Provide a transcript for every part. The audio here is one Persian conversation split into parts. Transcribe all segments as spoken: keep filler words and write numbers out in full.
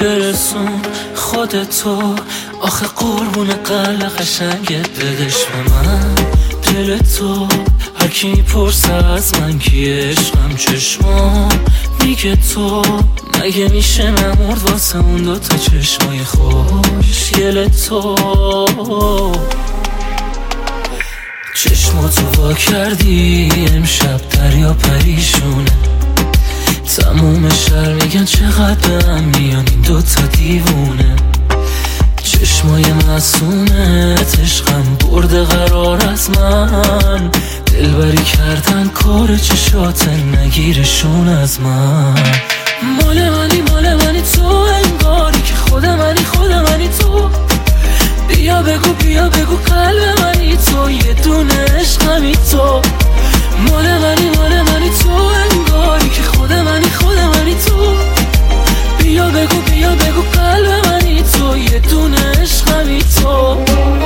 برسون خودتو، آخه قربون قلب قشنگت بدش به من دل تو. هر کی میپرسه از من کی عشقم چشمام میگه تو، مگه میشه نمرد واسه اون دوتا چشمای خوشگل تو. چشماتو وا کردی امشب دریا پریشونه، تموم شهر میگن چقدر به هم میان این دوتا دیوونه. چشمای معصومت عشقم برده قرار از من، دلبری کردن کار چشات نگیرشون از من. مال منی مال منی تو، انگاری که خود منی خود منی تو. بیا بگو بیا بگو قلب منی تو، یه دونه عشقمی تو. مال منی مال منی تو، انگاری که خود منی خود منی تو. بیا بگو بیا بگو قلب منی تو، یه دونه عشقمی تو.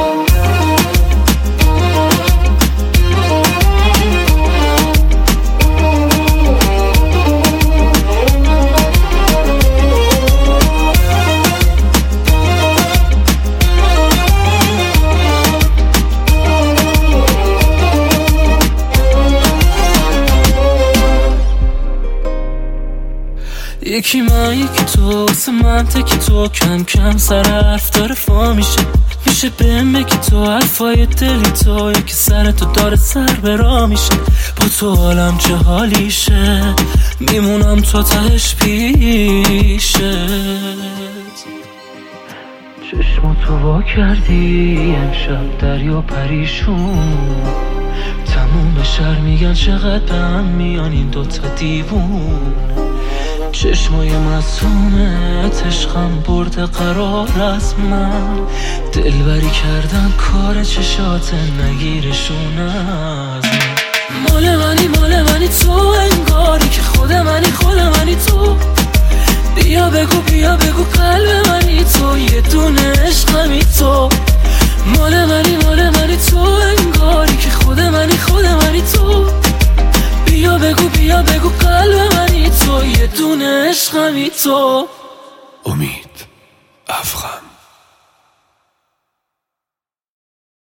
یکی من یکی تو، واسه من تکی تو، کم کم سر حرف داره فا میشه. میشه بهم بگی تو حرفای دلی تو، یکی سر تو داره سر برا میشه. با تو حالم چه حالیشه، میمونم تو تهش پیشه. چشماتو وا کردی امشب دریا پریشون، تموم شهر میگن چقدر به هم میان این دوتا دیوون. چشمای معصومت عشقم برده قرار از من، دلبری کردن کار چشات نگیرشون از من. مال منی مال منی تو، انگاری که خود منی خود منی تو. بیا بگو بیا بگو قلب منی تو، یه دونه عشقمی تو. مال منی مال منی تو، انگاری که خود منی خود منی تو. بیا بگو بیا بگو قلب منی تو، یه دونه عشقمی تو. امید افخم.